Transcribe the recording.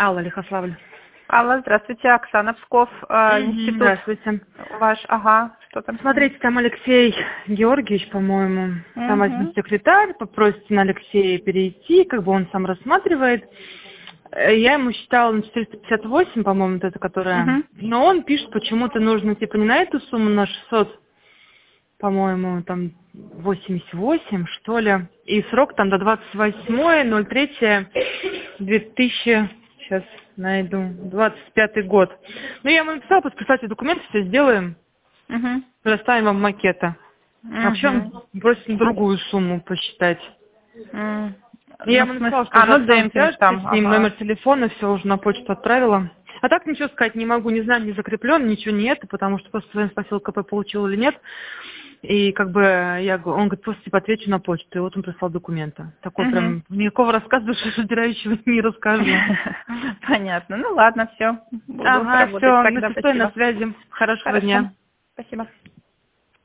Алла, Лихославль. Алла, здравствуйте, Оксана Псков, институт Здравствуйте. ваш, ага, что там? Смотрите, там Алексей Георгиевич, по-моему, там возьмет секретарь, попросит на Алексея перейти, как бы он сам рассматривает. Я ему считала на 458, по-моему, вот это, которая. Но он пишет, почему-то нужно, типа, не на эту сумму, на 600, по-моему, там 88, что ли. И срок там до 28.03.2000, сейчас найду, 25 год. Ну, я ему написала, подписать документы, все сделаем, предоставим вам макеты. Вообще он просит на другую сумму посчитать. Я ему написала, что уже демпинг там, с ним номер телефона, все уже на почту отправила. А так ничего сказать не могу, не знаю, не закреплен, ничего не это, потому что просто своим спросил, КП получил или нет. И как бы он говорит, просто типа отвечу на почту. И вот он прислал документы. Такой прям никакого рассказа душераздирающего не расскажу. Понятно. Ну ладно, все. Ага, все, на связи. Хорошего дня. Спасибо.